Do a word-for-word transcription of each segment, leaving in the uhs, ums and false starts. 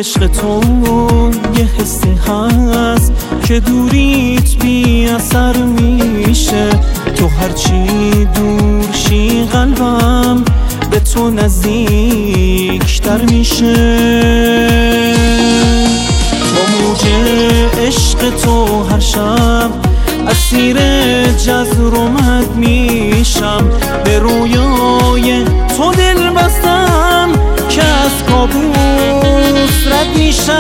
عشق تو یه حسی هست که دوریت بی اثر میشه. تو هرچی دور شی قلبم به تو نزدیکتر میشه. با موج عشق تو هر شب اسیر جزر و مد میشم. به رویای تو دل بستم که از کابوس رد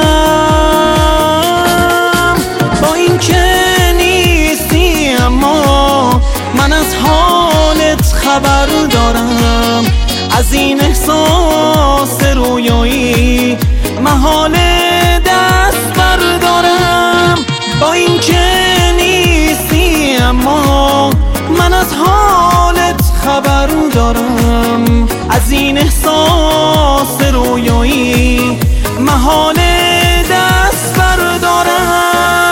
میشم. با این که نیستی اما من از حالت خبر دارم. از این احساس رویایی محال دست بردارم. با این که نیستی اما من از حالت خبر دارم. از این احساس رویایی محال دست بردارم.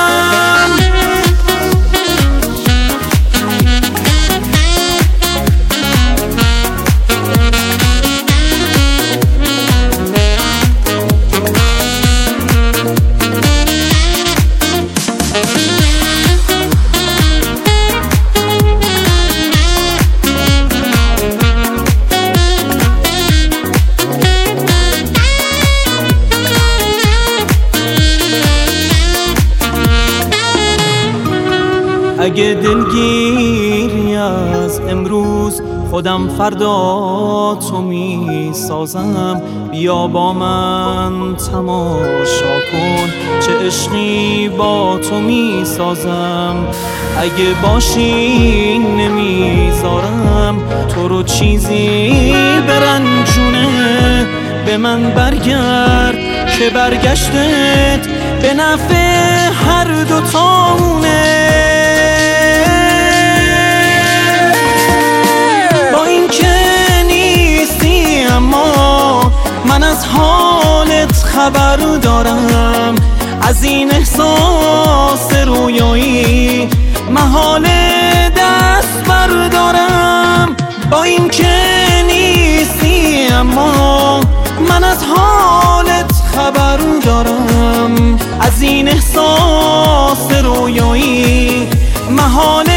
اگه دلگیری از امروز خودم فردا تو می سازم. بیا با من تماشا کن چه عشقی با تو می سازم. اگه باشی نمیذارم تو رو چیزی برنجونه. به من برگرد که برگشتت به نفع هر دو تامونه. من از حالت خبر دارم. از این احساس رویایی محال دست بردارم. با این که نیستی اما من از حالت خبر دارم. از این احساس رویایی محال